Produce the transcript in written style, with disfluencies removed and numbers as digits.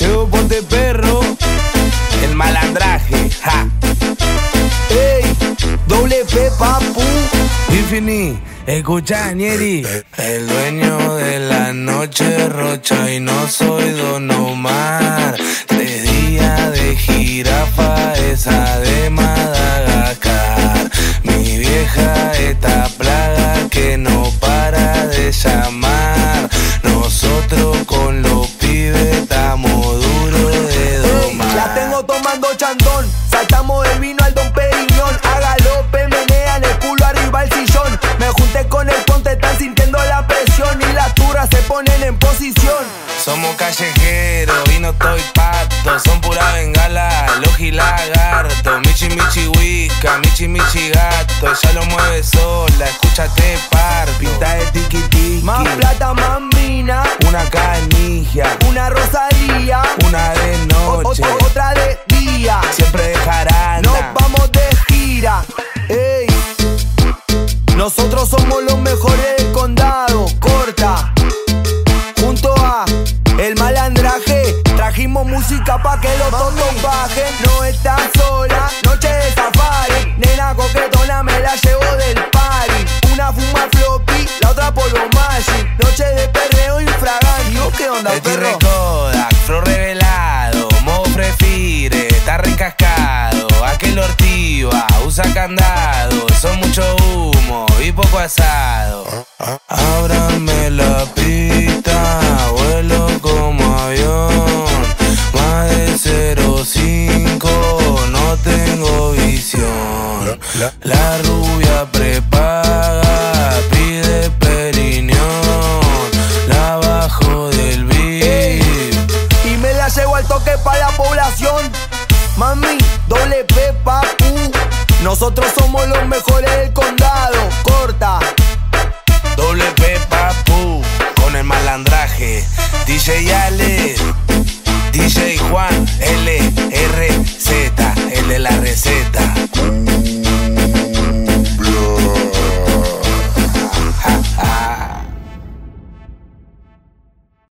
Llegó Ponte Perro, el malandraje, ja. Ey, doble P, papu. Infini, escucha, Ñeri. El dueño de la noche, Rocha, y no soy Don Omar. 3 días de jirafa, esa de Madagascar. Mi vieja esta plaga que no para de llamar. Nosotros con los pibes estamos duros de domar. La tengo tomando chandón, saltamos del vino al Don Periñón. A galope menean el culo arriba al sillón. Me junté con el Ponte, están sintiendo la presión y las turras se ponen en posición. Somos callejeros y no estoy pato, son pura bengala, logi lagarto. Michi michi wicca, michi michi gato, ella lo mueve sola, escúchate par. Pinta de tiki tiki, Más plata, más mina, una canilla, una Rosalía, una de noche, otra de día. siempre de jarana. Nos vamos de gira, ey. Nosotros somos los mejores del condado, corta. Junto a El Malandraje, trajimos música pa' que los tontos bajen. No estás sola, noche de safari. Nena coquetona me la llevo del party. Una fuma floppy, la otra polo magic. Noche de perreo infragante. ¿Y vos qué onda, El perro? Kodak, flow revelado, modo prefire, está recascado. Aquel ortiva, usa candado, son mucho humo y poco asado. Ábrame la pista, vuelo como avión. Más de 0,5, no tengo visión. La rubia prepaga, pide periñón. La bajo del beat Y me la llevo al toque pa' la población. Mami, doble P, papu. Nosotros